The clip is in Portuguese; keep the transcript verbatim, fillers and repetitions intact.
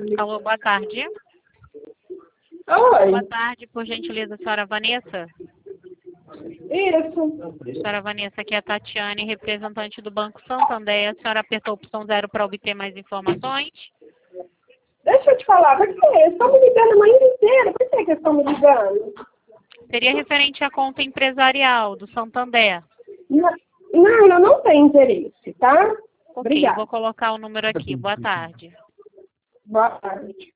Alô, boa tarde. Oi. Boa tarde, por gentileza, senhora Vanessa. Isso. Senhora Vanessa, aqui é a Tatiane, representante do Banco Santander. A senhora apertou a opção zero para obter mais informações? Deixa eu te falar, por quê? Eles estão me ligando a manhã inteira. Por que que eles estão me ligando? Seria referente à conta empresarial do Santander. Não, não, eu não tenho interesse, tá? Ok, eu Obrigada. vou colocar o número aqui. Boa tarde. Boa tarde.